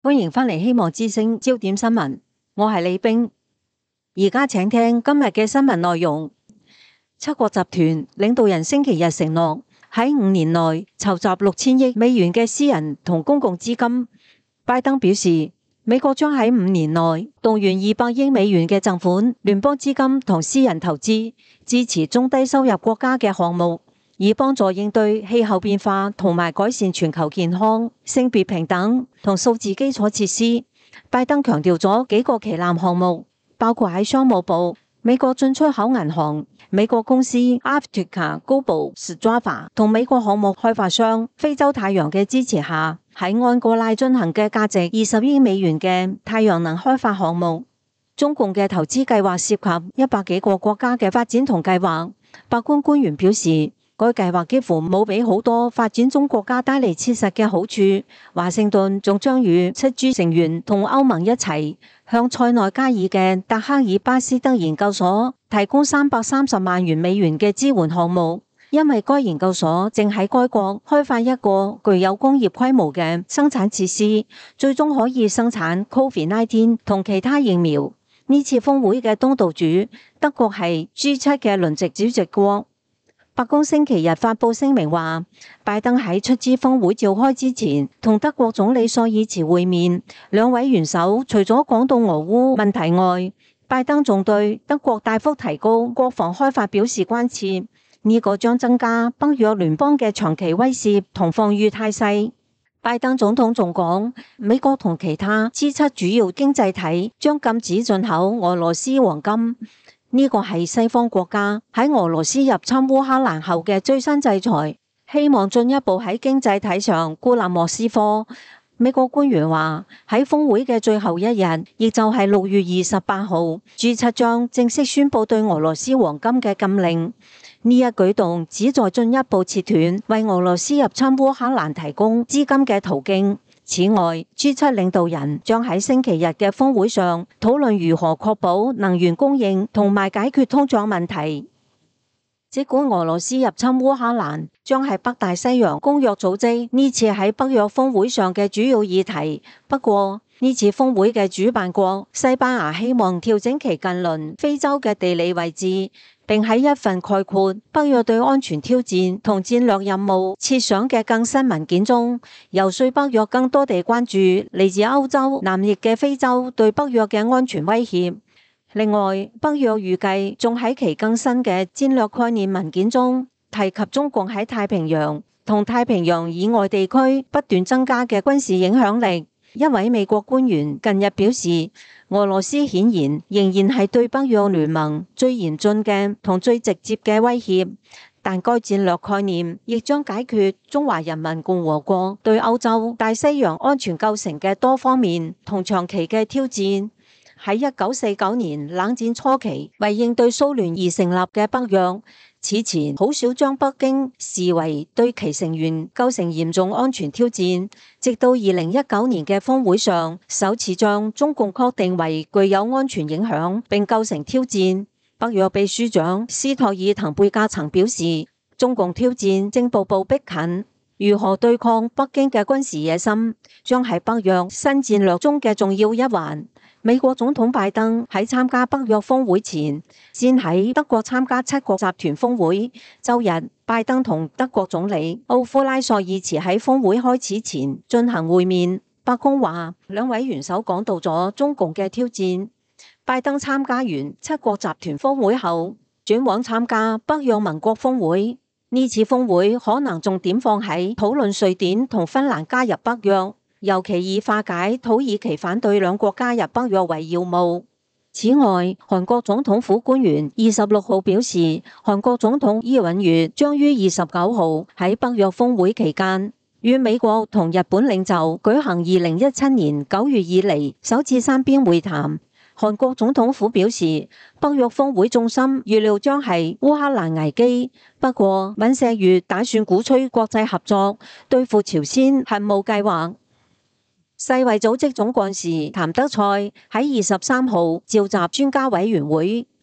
歡迎返嚟希望之聲焦點新聞，我係李冰。而家請聽今日嘅新聞內容。七國集團領導人星期日承諾喺5年內籌集6000億美元嘅私人同公共資金。拜登表示，美國將喺5年內動員200億美元嘅贈款、聯邦資金同私人投資，支持中低收入國家嘅項目，以幫助應對氣候變化同埋改善全球健康、性別平等同數字基礎設施。拜登強調咗幾個旗艦項目，包括喺商務部、美國進出口銀行、美國公司 Africa Global Strava 同美國項目開發商非洲太陽嘅支持下，喺安哥拉進行嘅價值20億美元嘅太陽能開發項目。中共嘅投資計劃涉及100幾個國家嘅發展同計劃。白宮官員表示，該計劃幾乎冇俾好多發展中國家帶嚟切實嘅好處。華盛頓仲將與7G 成員同歐盟一齊向塞內加爾嘅達克爾巴斯德研究所提供330萬元美元嘅支援項目，因為該研究所正喺該國開發一個具有工業規模嘅生產設施，最終可以生產 COVID-19 同其他疫苗。呢次峰會嘅東道主德國係 G7 嘅輪值主席國。白宮星期日發布聲明話，拜登喺出資峰會召開之前，同德國總理朔爾茨會面。兩位元首除咗講到俄烏問題外，拜登仲對德國大幅提高國防開發表示關切。呢個將增加北約聯邦嘅長期威懾同防禦態勢。拜登總統仲講，美國同其他 G7 主要經濟體將禁止進口俄羅斯黃金。呢個係西方國家喺俄羅斯入侵烏克蘭後嘅最新制裁，希望進一步喺經濟體上孤立莫斯科。美國官員話，喺峰會嘅最後一日，亦就係6月28號，G7將正式宣布對俄羅斯黃金嘅禁令。呢一舉動旨在進一步切斷為俄羅斯入侵烏克蘭提供資金嘅途徑。此外，G7 領導人將喺星期日嘅峰會上討論如何確保能源供應同埋解決通脹問題。儘管俄羅斯入侵烏克蘭將係北大西洋公約組織呢次喺北約峰會上嘅主要議題，不過呢次峰會嘅主辦國西班牙希望調整其近鄰非洲嘅地理位置，並喺一份概括北約對安全挑戰同戰略任務設想嘅更新文件中，游說北約更多地關注嚟自歐洲南翼嘅非洲對北約嘅安全威脅。另外，北約預計仲喺其更新嘅戰略概念文件中提及中共喺太平洋同太平洋以外地區不斷增加嘅軍事影響力。一位美國官員近日表示，俄羅斯顯然仍然係對北約聯盟最嚴峻嘅同最直接嘅威脅，但該戰略概念亦將解決中華人民共和國對歐洲大西洋安全構成嘅多方面同長期嘅挑戰。喺1949年冷戰初期為應對蘇聯而成立嘅北約，此前好少將北京視為對其成員構成嚴重安全挑戰，直到2019年嘅峰會上，首次將中共確定為具有安全影響並構成挑戰。北約秘書長斯托爾滕貝格曾表示，中共挑戰正步步逼近，如何對抗北京嘅軍事野心，將係北約新戰略中嘅重要一環。美國總統拜登喺參加北約峰會前，先喺德國參加7國集團峰會。周日，拜登同德國總理奧夫拉朔爾茨喺峰會開始前進行會面。白宮話，兩位元首講到咗中共嘅挑戰。拜登參加完7國集團峰會後，轉往參加北約盟國峰會。呢次峰會可能重點放喺討論瑞典同芬蘭加入北約，尤其以化解土耳其反對兩國加入北約為要務。此外，韓國總統府官員26號表示，韓國總統尹錫悅將於29號喺北約峰會期間，與美國同日本領袖舉行2017年9月以嚟首次三邊會談。韓國總統府表示，北約峰會重心預料將係烏克蘭危機，不過尹錫悅打算鼓吹國際合作，對付朝鮮核武計劃。世衛組織總幹事譚德塞喺23號召集專家委員會，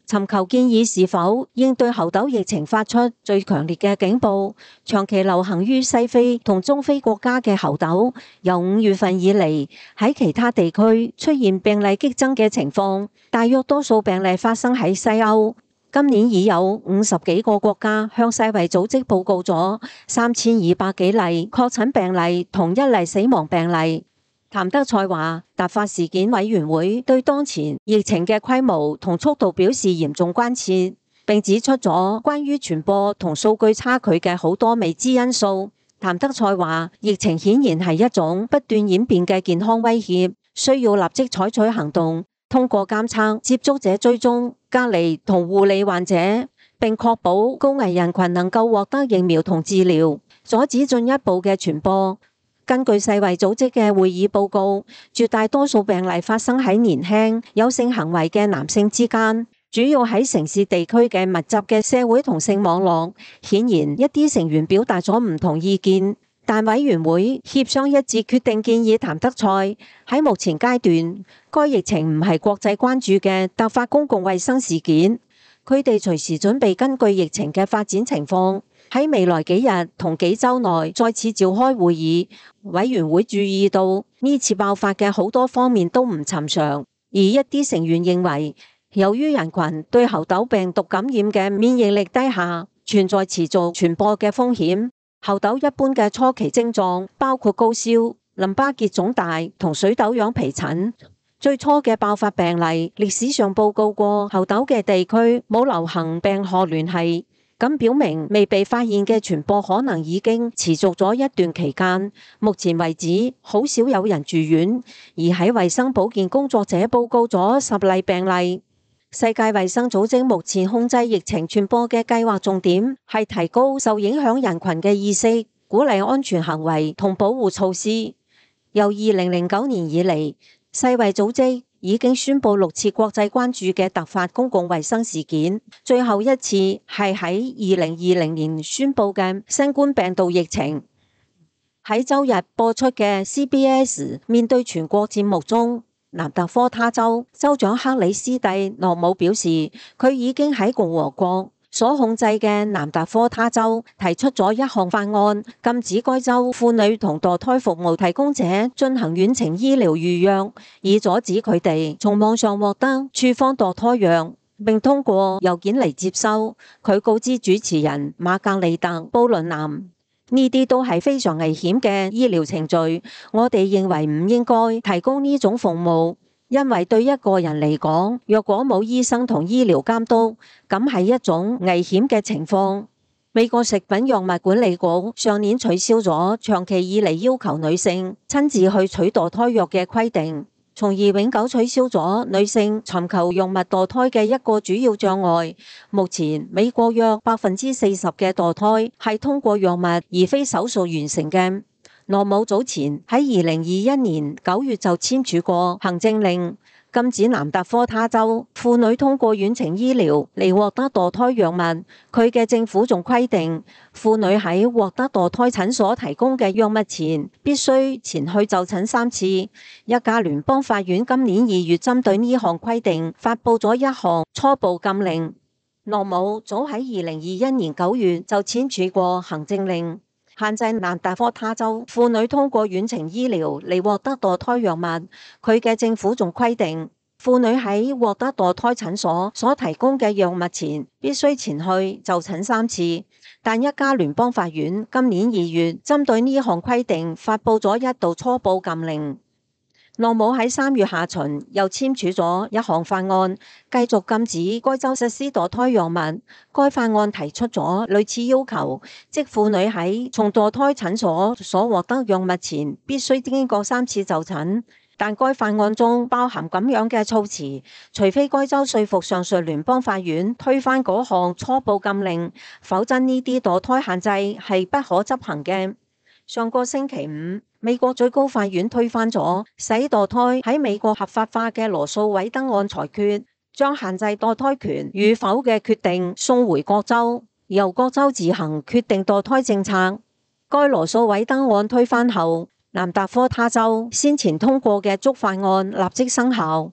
尋求建議是否應對猴痘疫情發出最強烈嘅警報。長期流行於西非同中非國家嘅猴痘，由5月份以嚟喺其他地區出現病例激增嘅情況，大約多數病例發生喺西歐。今年已有50幾個國家向世衛組織報告咗3200幾例確診病例同1例死亡病例。譚德塞話，突發事件委員會對當前疫情嘅規模同速度表示嚴重關切，並指出咗關於傳播同數據差距嘅好多未知因素。譚德塞話，疫情顯然係一種不斷演變嘅健康威脅，需要立即採取行動，通過監測、接觸者追蹤、隔離同護理患者，並確保高危人群能夠獲得疫苗同治療，阻止進一步嘅傳播。根據世衛組織嘅會議報告，絕大多數病例發生喺年輕有性行為嘅男性之間，主要喺城市地區嘅密集嘅社會同性網絡。顯然一啲成員表達咗唔同意見，但委員會協商一致決定建議譚德塞喺目前階段，該疫情唔係國際關注嘅突發公共衛生事件。佢哋隨時準備根據疫情嘅發展情況，喺未來幾日同幾週內再次召開會議。委員會注意到呢次爆發嘅好多方面都唔尋常，而一啲成員認為，由於人群對猴痘病毒感染嘅免疫力低下，存在持續傳播嘅風險。猴痘一般嘅初期症狀包括高燒、淋巴結腫大同水痘樣皮疹。最初嘅爆發病例，歷史上報告過猴痘嘅地區冇流行病學聯繫，咁表明未被發現嘅傳播可能已經持續咗一段期間。目前為止，好少有人住院，而喺衛生保健工作者報告咗10例病例。世界衛生組織目前控制疫情傳播嘅計劃重點係提高受影響人群嘅意識，鼓勵安全行為同保護措施。由2009年以嚟，世衛組織已經宣布6次國際關注嘅突發公共衛生事件，最後一次係喺2020年宣布嘅新冠病毒疫情。喺周日播出嘅 CBS 面對全國節目中，南達科他州州長克里斯蒂諾姆表示，佢已經喺共和國所控制嘅南達科他州提出咗一項法案，禁止該州婦女同墮胎服務提供者進行遠程醫療預約，以阻止佢哋從網上獲得處方墮胎藥，並通過郵件嚟接收。佢告知主持人瑪格利特·布倫南，呢啲都係非常危險嘅醫療程序，我哋認為唔應該提供呢種服務。因為對一個人嚟講，若果冇醫生同醫療監督，咁係一種危險嘅情況。美國食品藥物管理局上年取消咗長期以嚟要求女性親自去取墮胎藥嘅規定，從而永久取消咗女性尋求藥物墮胎嘅一個主要障礙。目前美國約40%嘅墮胎係通過藥物而非手術完成嘅。羅姆早前喺2021年9月就簽署過行政令，禁止南達科他州婦女通過遠程醫療嚟獲得墮胎藥物。佢嘅政府仲規定，婦女喺獲得墮胎診所提供嘅藥物前，必須前去就診3次。一家聯邦法院今年2月針對呢項規定發布咗一項初步禁令。羅姆早喺2021年9月就簽署過行政令，限制南達科他州婦女通過遠程醫療嚟獲得墮胎藥物。佢嘅政府仲規定，婦女喺獲得墮胎診所所提供嘅藥物前，必須前去就診3次。但一家聯邦法院今年2月針對呢項規定發布咗一道初步禁令。羅姆喺3月下旬又簽署咗一項法案，繼續禁止該州實施墮胎藥物。該法案提出咗類似要求，即婦女喺從墮胎診所所獲得藥物前，必須經過3次就診。但該法案中包含咁樣嘅措辭，除非該州說服上述聯邦法院推翻嗰項初步禁令，否則呢啲墮胎限制係不可執行嘅。上個星期五，美國最高法院推翻咗使墮胎喺美國合法化嘅羅訴韋德案裁決，將限制墮胎權與否嘅決定送回各州，由各州自行決定墮胎政策。該羅訴韋德案推翻後，南達科他州先前通過嘅觸法案立即生效。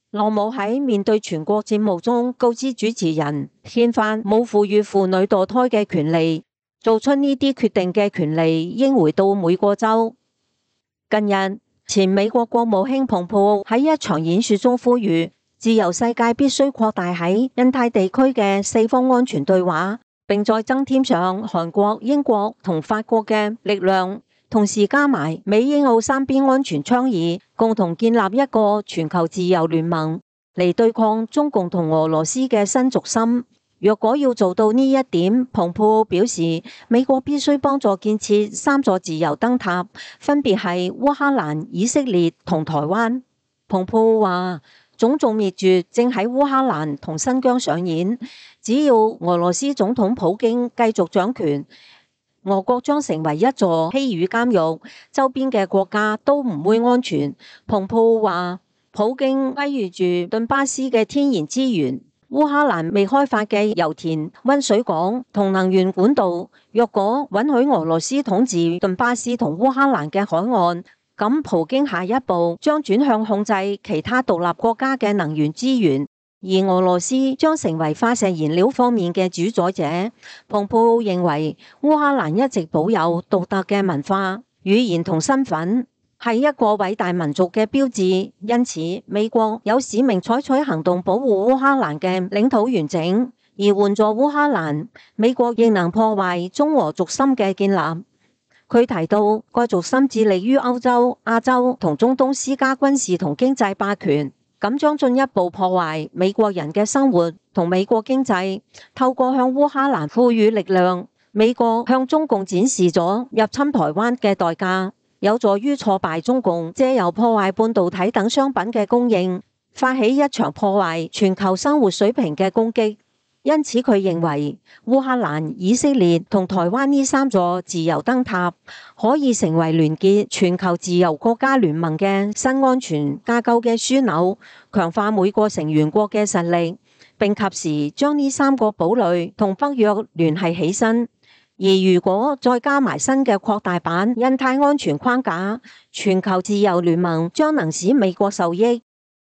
羅姆喺面對全國節目中告知主持人，憲法冇賦予婦女墮胎嘅權利，做出呢啲決定嘅權利應回到每個州。近日，前美國國務卿蓬佩奧喺一場演說中呼籲，自由世界必須擴大喺印太地區嘅四方安全對話，並再增添上韓國、英國同法國嘅力量，同時加埋美英澳三邊安全倡議，共同建立一個全球自由聯盟嚟對抗中共同俄羅斯嘅新軸心。若果要做到呢一點，蓬佩奧表示，美國必須幫助建設三座自由燈塔，分別係烏克蘭、以色列同台灣。蓬佩奧話，種族滅絕正喺烏克蘭同新疆上演，只要俄羅斯總統普京繼續掌權，俄國將成為一座希與監獄，周邊嘅國家都唔會安全。蓬佩奧話，普京覬覦住頓巴斯嘅天然資源，烏克蘭未開發嘅油田、溫水港同能源管道，若果允許俄羅斯統治頓巴斯同烏克蘭嘅海岸，咁普京下一步將轉向控制其他獨立國家嘅能源資源，而俄羅斯將成為化石燃料方面嘅主宰者。蓬佩奧認為，烏克蘭一直保有獨特嘅文化、語言同身份，係一個偉大民族嘅標誌，因此美國有使命採取行動保護烏克蘭嘅領土完整，而援助烏克蘭，美國亦能破壞中俄軸心嘅建立。佢提到，該軸心致力於歐洲、亞洲同中東施加軍事同經濟霸權，咁將進一步破壞美國人嘅生活同美國經濟。透過向烏克蘭賦予力量，美國向中共展示咗入侵台灣嘅代價，有助於挫敗中共借由破壞半導體等商品嘅供應，發起一場破壞全球生活水平嘅攻擊。因此佢認為，烏克蘭、以色列同台灣呢三座自由燈塔可以成為聯結全球自由國家聯盟嘅新安全架構嘅樞紐，強化每個成員國嘅實力，並及時將呢三個堡壘同北約聯繫起身。而如果再加埋新嘅擴大版印太安全框架，全球自由聯盟將能使美國受益，